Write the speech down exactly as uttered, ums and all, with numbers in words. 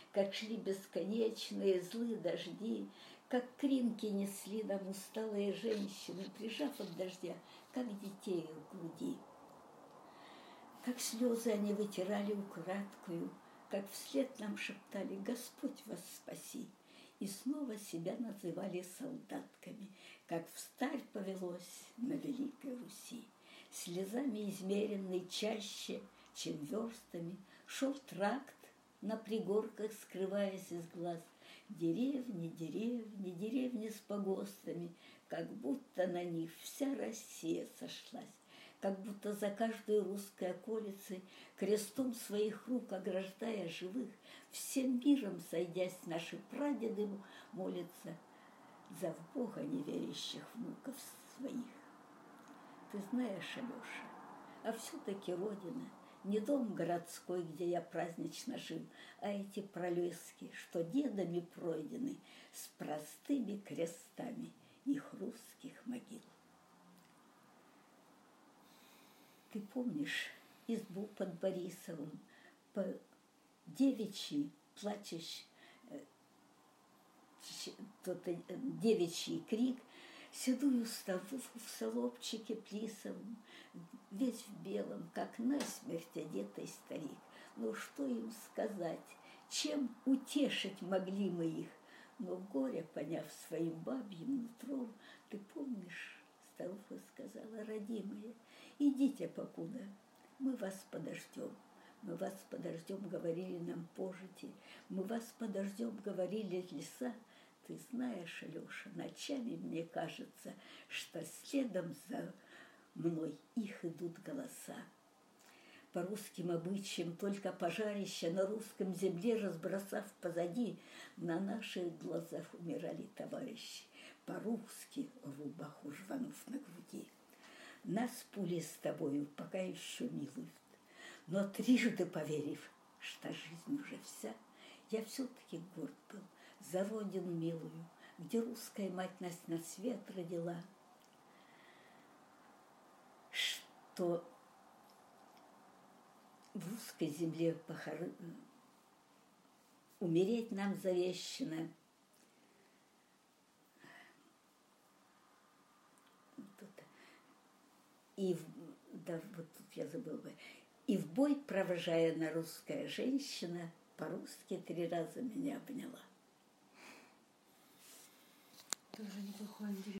как шли бесконечные злые дожди, как кринки несли нам усталые женщины, прижав от дождя, как детей у груди. Как слезы они вытирали украдкою, как вслед нам шептали: «Господь вас спаси!» И снова себя называли солдатками, как встарь повелось на Великой Руси. Слезами измеренный чаще, чем верстами, шел тракт на пригорках, скрываясь из глаз. Деревни, деревни, деревни с погостами, как будто на них вся Россия сошлась, как будто за каждой русской околицей, крестом своих рук ограждая живых, всем миром сойдясь, наши прадеды молятся за в Бога неверящих внуков своих. Ты знаешь, Алеша, а все-таки Родина не дом городской, где я празднично жил, а эти пролески, что дедами пройдены, с простыми крестами их русских могил. Ты помнишь избу под Борисовым, по девичьи плачешь, тот девичий крик, седую столову в солопчике плисовом, весь в белом, как насмерть одетый старик. Но что им сказать, чем утешить могли мы их? Но горе, поняв своим бабьим нутром, ты помнишь, старуха сказала: родимые, идите покуда, мы вас подождем. Мы вас подождем, говорили нам пожити, мы вас подождем, говорили леса. Ты знаешь, Алеша, ночами мне кажется, что следом за мной их идут голоса. По русским обычаям только пожарища на русском земле, разбросав позади, на наших глазах умирали товарищи, по-русски в рубаху рванув на груди. Нас пули с тобою пока еще милуют, но трижды поверив, что жизнь уже вся, я все-таки горд был за родину милую, где русская мать нас на свет родила, что в русской земле похор... умереть нам завещано. И в... да, вот тут я забыла. И в бой, провожая на русская женщина, по-русски три раза меня обняла. Тоже неплохой